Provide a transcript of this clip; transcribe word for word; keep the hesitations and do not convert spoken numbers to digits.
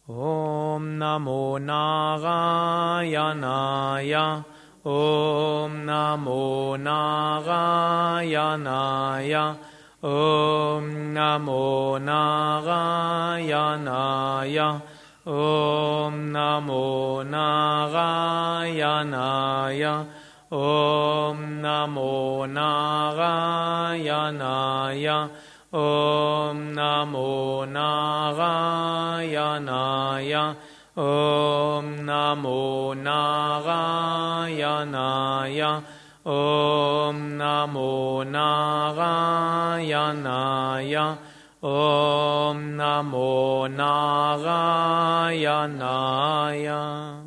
Om Namo Narayanaaya. Om Namo Narayanaya. Om Namo Narayanaya. Om Namo Narayanaya. Om Namo Narayanaya. Om Namo Narayanaya. Om Namo Narayanaya. Om Namo Narayanaya. Om Namo Narayanaya.